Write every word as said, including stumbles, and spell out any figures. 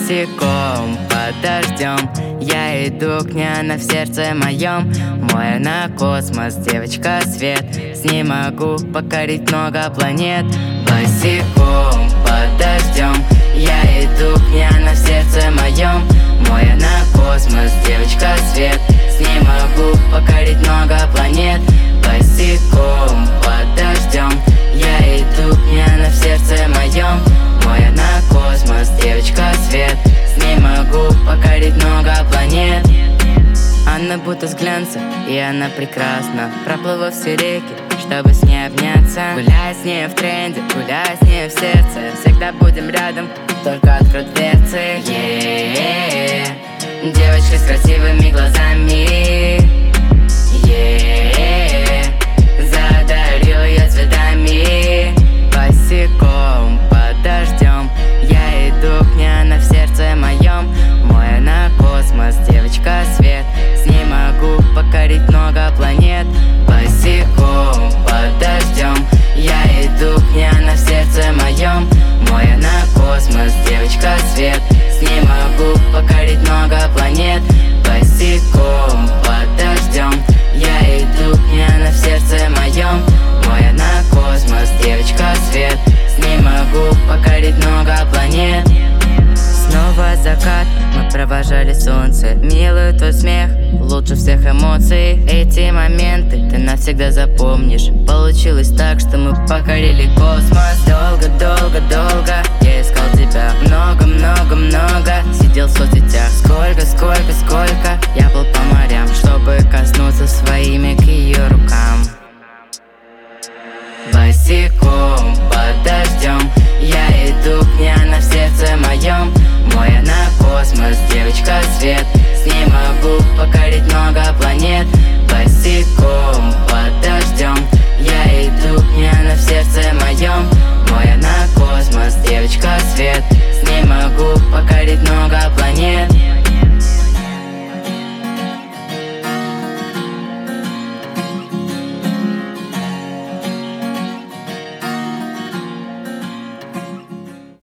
босиком под дождем я иду к ней, она в сердце моем. Моя на космос, девочка свет, с ней могу покорить много планет. Босиком под дождем я иду к ней, она в сердце моем. Моя на космос, девочка свет, с ней могу покорить много планет. Босиком под дождем я иду к ней, она в сердце моем. Моя на космос, девочка свет, с ней могу покорить много планет. Она будто с глянца, и она прекрасна. Проплыла все реки, чтобы с ней обняться. Гуляй с ней в тренде, гуляй с ней в сердце. Всегда будем рядом, только открой дверцы. Yeah. Девочка с красивыми глазами, yeah. Задарю ее цветами. Босиком под дождем я иду к ней, она в сердце моем. Моя на космос, девочка свет, с ней могу покорить много планет. Босиком под дождем я иду к ней, она в сердце моем. Моя на космос, девочка свет, с ней могу покорить много планет. Босиком под дождем я иду к ней, она в сердце моем. Моя на космос, девочка свет, с ней могу покорить много планет. Снова закат, мы провожали солнце. Милый твой смех, лучше всех эмоций. Эти моменты ты навсегда запомнишь. Получилось так, что мы покорили космос. Долго-долго-долго я искал тебя. Много-много-много сидел в соцсетях. Сколько, сколько, сколько я был по морям.